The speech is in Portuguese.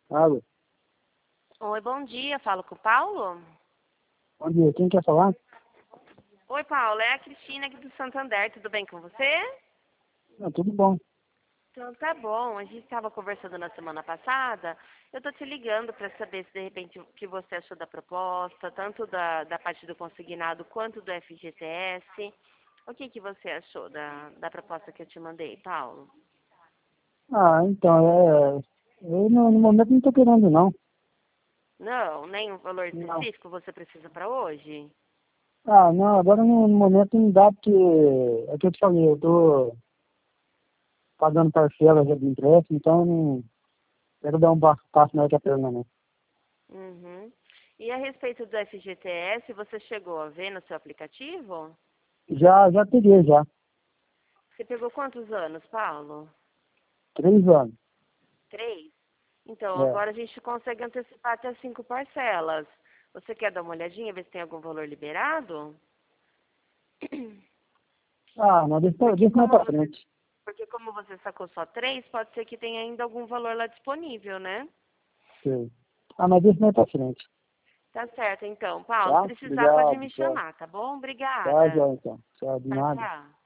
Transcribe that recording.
Alô, Oi, bom dia. Falo com o Paulo? bom dia. Quem quer falar? Oi, Paulo. É a Cristina aqui do Santander. Tudo bem com você? Tudo bom. Então tá bom. A gente estava conversando na semana passada. Eu tô te ligando para saber se de repente o que você achou da proposta, tanto da parte do consignado quanto do FGTS. O que você achou da proposta que eu te mandei, Paulo? Então, eu no momento não estou querendo, não. Não, nem um valor Não. específico você precisa para hoje? Não, agora no momento não dá, porque é o que eu te falei, eu estou pagando parcelas de empréstimo, então não quero dar um passo maior que a perna, não. Uhum. E a respeito do FGTS, você chegou a ver no seu aplicativo? Já peguei, já. Você pegou quantos anos, Paulo? 3 anos. 3? Então, É. agora a gente consegue antecipar até 5 parcelas. Você quer dar uma olhadinha, ver se tem algum valor liberado? Não, Porque deixa mais como pra você, frente. porque como você sacou só 3, pode ser que tenha ainda algum valor lá disponível, né? Sei. Mas deixa mais pra frente. Tá certo, então. Paulo, se Tá? precisar, pode Obrigado, me tchau. chamar, tá bom? Tá, Obrigada. já então. Tchau, de Tchau, nada. tchau.